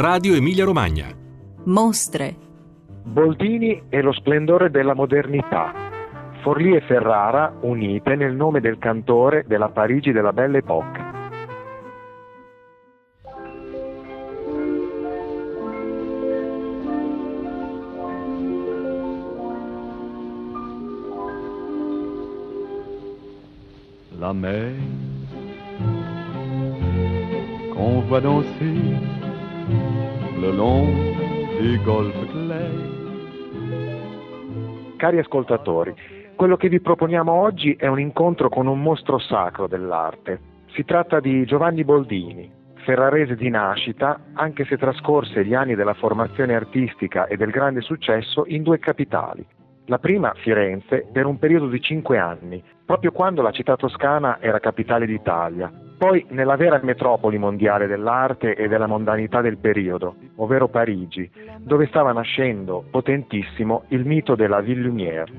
Radio Emilia Romagna. Mostre. Boldini e lo splendore della modernità. Forlì e Ferrara unite nel nome del cantore della Parigi della Belle Époque. La mer qu'on voit danser le long des golfes clairs. Cari ascoltatori, quello che vi proponiamo oggi è un incontro con un mostro sacro dell'arte. Si tratta di Giovanni Boldini, ferrarese di nascita, anche se trascorse gli anni della formazione artistica e del grande successo in due capitali. La prima, Firenze, per un periodo di 5 anni, proprio quando la città toscana era capitale d'Italia. Poi nella vera metropoli mondiale dell'arte e della mondanità del periodo, ovvero Parigi, dove stava nascendo, potentissimo, il mito della Ville Lumière.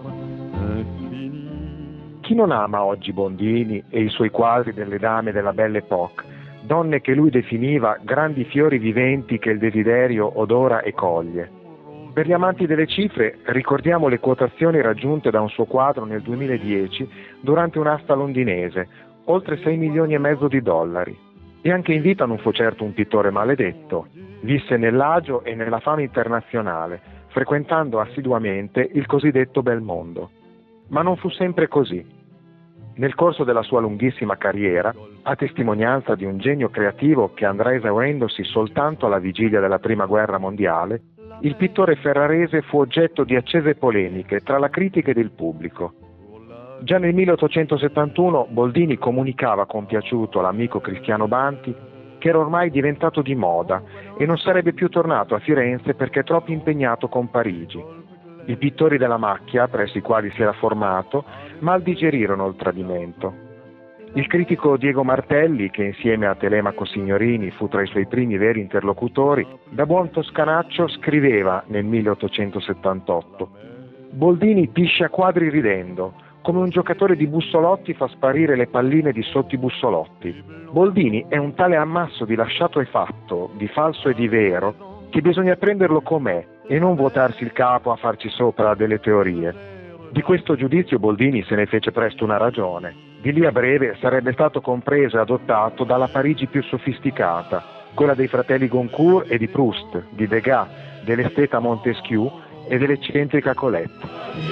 Chi non ama oggi Boldini e i suoi quadri delle dame della Belle Époque, donne che lui definiva grandi fiori viventi che il desiderio odora e coglie? Per gli amanti delle cifre ricordiamo le quotazioni raggiunte da un suo quadro nel 2010 durante un'asta londinese, oltre 6 milioni e mezzo di dollari. E anche in vita non fu certo un pittore maledetto. Visse nell'agio e nella fama internazionale, frequentando assiduamente il cosiddetto bel mondo. Ma non fu sempre così. Nel corso della sua lunghissima carriera, a testimonianza di un genio creativo che andrà esaurendosi soltanto alla vigilia della Prima Guerra Mondiale, il pittore ferrarese fu oggetto di accese polemiche tra la critica ed il pubblico. Già nel 1871 Boldini comunicava compiaciuto all'amico Cristiano Banti che era ormai diventato di moda e non sarebbe più tornato a Firenze perché troppo impegnato con Parigi. I pittori della macchia, presso i quali si era formato, mal digerirono il tradimento. Il critico Diego Martelli, che insieme a Telemaco Signorini fu tra i suoi primi veri interlocutori, da buon toscanaccio scriveva nel 1878: «Boldini pisce a quadri ridendo, come un giocatore di bussolotti fa sparire le palline di sotto i bussolotti. Boldini è un tale ammasso di lasciato e fatto, di falso e di vero, che bisogna prenderlo com'è e non vuotarsi il capo a farci sopra delle teorie». Di questo giudizio Boldini se ne fece presto una ragione. Di lì a breve sarebbe stato compreso e adottato dalla Parigi più sofisticata, quella dei fratelli Goncourt e di Proust, di Degas, dell'esteta Montesquieu e dell'eccentrica Colette.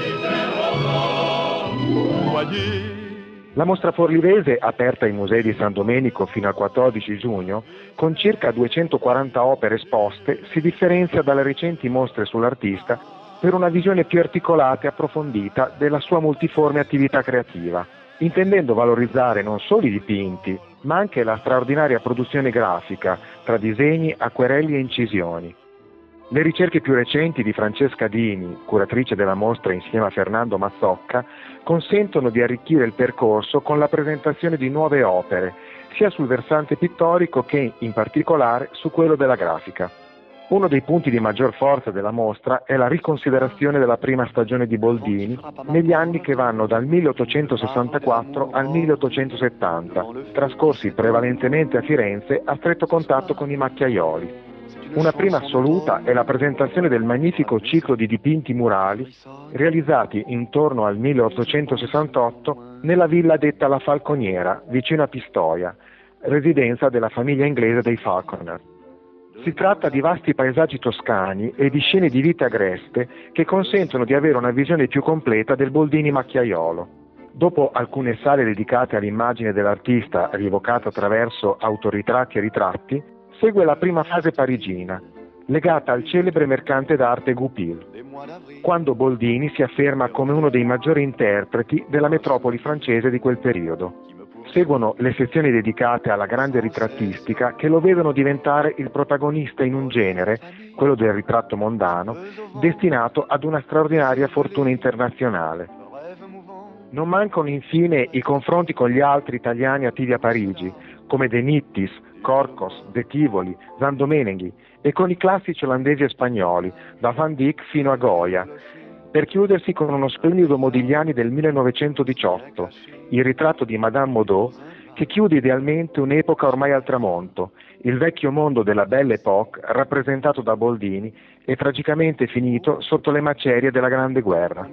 La mostra forlivese, aperta ai musei di San Domenico fino al 14 giugno, con circa 240 opere esposte, si differenzia dalle recenti mostre sull'artista per una visione più articolata e approfondita della sua multiforme attività creativa, intendendo valorizzare non solo i dipinti, ma anche la straordinaria produzione grafica tra disegni, acquerelli e incisioni. Le ricerche più recenti di Francesca Dini, curatrice della mostra insieme a Fernando Mazzocca, consentono di arricchire il percorso con la presentazione di nuove opere, sia sul versante pittorico che, in particolare, su quello della grafica. Uno dei punti di maggior forza della mostra è la riconsiderazione della prima stagione di Boldini negli anni che vanno dal 1864 al 1870, trascorsi prevalentemente a Firenze a stretto contatto con i macchiaioli. Una prima assoluta è la presentazione del magnifico ciclo di dipinti murali realizzati intorno al 1868 nella villa detta La Falconiera, vicino a Pistoia, residenza della famiglia inglese dei Falconer. Si tratta di vasti paesaggi toscani e di scene di vita agreste che consentono di avere una visione più completa del Boldini macchiaiolo. Dopo alcune sale dedicate all'immagine dell'artista rievocata attraverso autoritratti e ritratti, segue la prima fase parigina, legata al celebre mercante d'arte Goupil, quando Boldini si afferma come uno dei maggiori interpreti della metropoli francese di quel periodo. Seguono le sezioni dedicate alla grande ritrattistica che lo vedono diventare il protagonista in un genere, quello del ritratto mondano, destinato ad una straordinaria fortuna internazionale. Non mancano infine i confronti con gli altri italiani attivi a Parigi, come De Nittis, Corcos, De Tivoli, San Domeneghi, e con i classici olandesi e spagnoli, da Van Dyck fino a Goya, per chiudersi con uno splendido Modigliani del 1918, il ritratto di Madame Moreau, che chiude idealmente un'epoca ormai al tramonto, il vecchio mondo della Belle Époque rappresentato da Boldini e tragicamente finito sotto le macerie della Grande Guerra.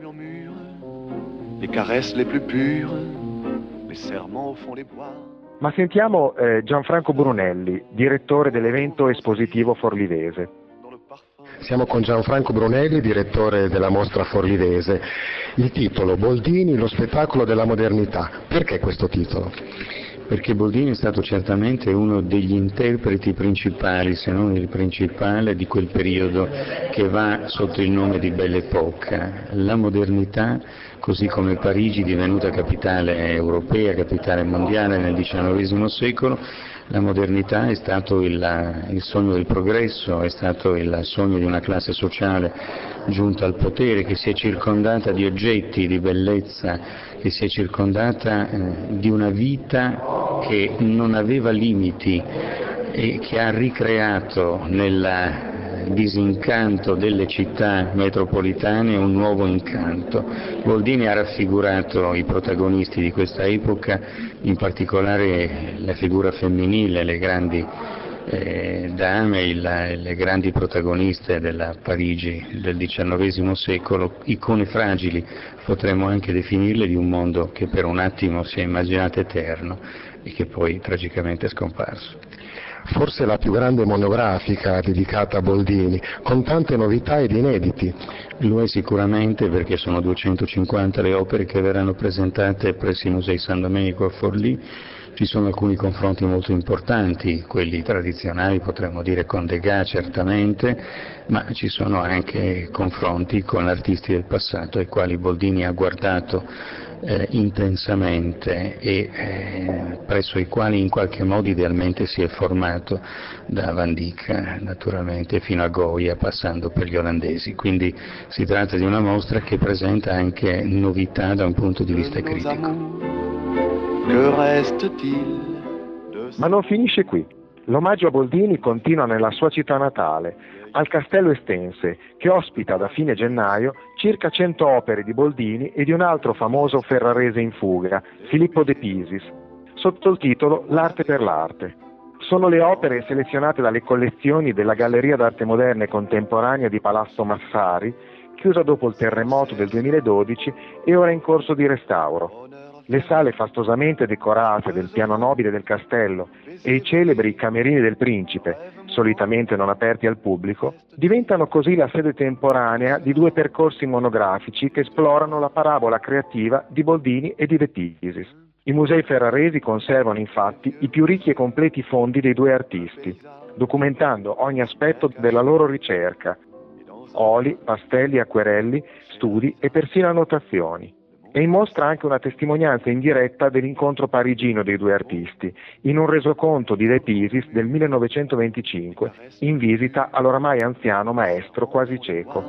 Les caresses les plus pures, les serments au fond des bois. Ma sentiamo Gianfranco Brunelli, direttore dell'evento espositivo forlivese. Siamo con Gianfranco Brunelli, direttore della mostra forlivese. Il titolo, Boldini, lo spettacolo della modernità. Perché questo titolo? Perché Boldini è stato certamente uno degli interpreti principali, se non il principale, di quel periodo che va sotto il nome di Belle Époque. La modernità, così come Parigi, divenuta capitale europea, capitale mondiale nel XIX secolo, la modernità è stato il sogno del progresso, è stato il sogno di una classe sociale giunta al potere, che si è circondata di oggetti, di bellezza, che si è circondata di una vita che non aveva limiti e che ha ricreato nel disincanto delle città metropolitane un nuovo incanto. Boldini ha raffigurato i protagonisti di questa epoca, in particolare la figura femminile, le grandi dame, le grandi protagoniste della Parigi del XIX secolo, icone fragili, potremmo anche definirle, di un mondo che per un attimo si è immaginato eterno e che poi tragicamente è scomparso. Forse la più grande monografica dedicata a Boldini, con tante novità ed inediti. Lo è sicuramente, perché sono 250 le opere che verranno presentate presso i Musei San Domenico a Forlì. Ci sono alcuni confronti molto importanti, quelli tradizionali, potremmo dire con Degas certamente, ma ci sono anche confronti con artisti del passato ai quali Boldini ha guardato intensamente e presso i quali in qualche modo idealmente si è formato, da Van Dyck naturalmente fino a Goya, passando per gli olandesi. Quindi si tratta di una mostra che presenta anche novità da un punto di vista critico. Ma non finisce qui. L'omaggio a Boldini continua nella sua città natale, al Castello Estense, che ospita da fine gennaio circa 100 opere di Boldini e di un altro famoso ferrarese in fuga, Filippo De Pisis, sotto il titolo L'arte per l'arte. Sono le opere selezionate dalle collezioni della Galleria d'Arte Moderna e Contemporanea di Palazzo Massari, chiusa dopo il terremoto del 2012 e ora in corso di restauro. Le sale fastosamente decorate del piano nobile del castello e i celebri camerini del principe, solitamente non aperti al pubblico, diventano così la sede temporanea di due percorsi monografici che esplorano la parabola creativa di Boldini e di De Pisis. I musei ferraresi conservano infatti i più ricchi e completi fondi dei due artisti, documentando ogni aspetto della loro ricerca: oli, pastelli, acquerelli, studi e persino annotazioni. E mostra anche una testimonianza indiretta dell'incontro parigino dei due artisti, in un resoconto di De Pisis del 1925, in visita all'oramai anziano maestro quasi cieco.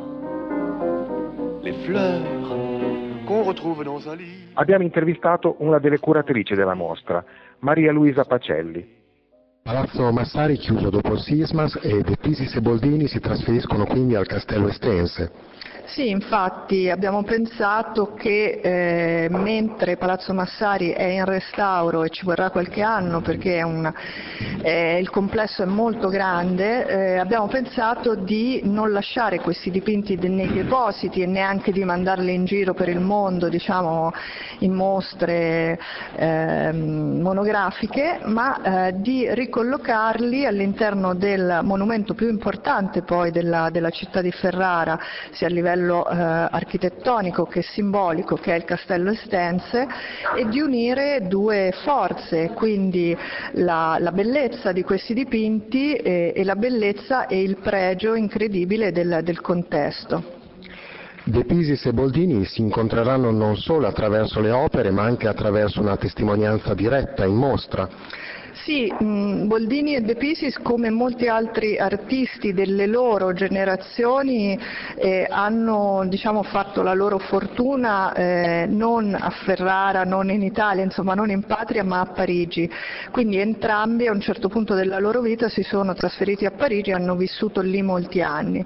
Abbiamo intervistato una delle curatrici della mostra, Maria Luisa Pacelli. Palazzo Massari chiuso dopo il sisma e De Pisis e Boldini si trasferiscono quindi al Castello Estense. Sì, infatti abbiamo pensato che mentre Palazzo Massari è in restauro e ci vorrà qualche anno perché il complesso è molto grande, abbiamo pensato di non lasciare questi dipinti nei depositi e neanche di mandarli in giro per il mondo, diciamo in mostre monografiche, ma di ricollocarli all'interno del monumento più importante poi della città di Ferrara, sia a livello architettonico che simbolico, che è il Castello Estense, e di unire due forze, quindi la bellezza di questi dipinti e la bellezza e il pregio incredibile del contesto. De Pisis e Boldini si incontreranno non solo attraverso le opere, ma anche attraverso una testimonianza diretta in mostra. Sì, Boldini e De Pisis, come molti altri artisti delle loro generazioni, hanno fatto la loro fortuna non a Ferrara, non in Italia, insomma non in patria, ma a Parigi. Quindi entrambi a un certo punto della loro vita si sono trasferiti a Parigi e hanno vissuto lì molti anni.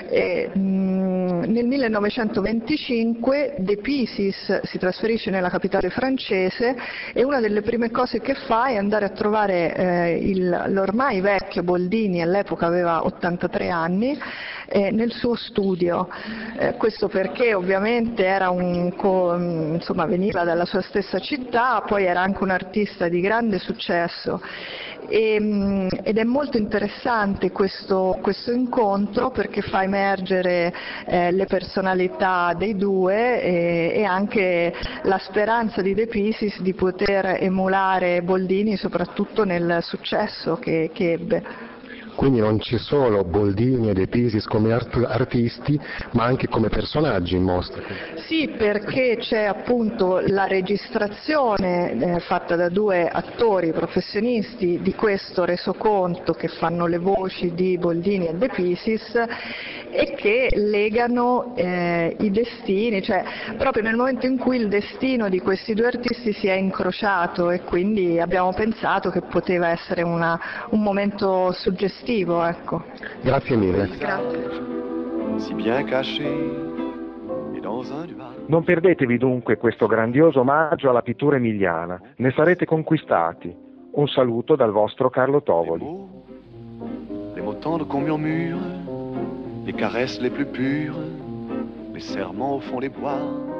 Nel 1925 De Pisis si trasferisce nella capitale francese e una delle prime cose che fa è andare a trovare l'ormai vecchio Boldini, all'epoca aveva 83 anni, nel suo studio. Questo perché ovviamente era veniva dalla sua stessa città, poi era anche un artista di grande successo. Ed è molto interessante questo incontro perché fa emergere le personalità dei due e anche la speranza di De Pisis di poter emulare Boldini soprattutto nel successo che ebbe. Quindi non c'è solo Boldini e De Pisis come artisti, ma anche come personaggi in mostra. Sì, perché c'è appunto la registrazione fatta da due attori professionisti di questo resoconto che fanno le voci di Boldini e De Pisis e che legano i destini, cioè proprio nel momento in cui il destino di questi due artisti si è incrociato, e quindi abbiamo pensato che poteva essere un momento suggestivo. Ecco. Grazie mille. Grazie. Si bien caché et dans un nuage. Non perdetevi dunque questo grandioso omaggio alla pittura emiliana, ne sarete conquistati. Un saluto dal vostro Carlo Tovoli. Les mots tendres qu'on murmure, les caresses les plus pures, les serments au fond des bois.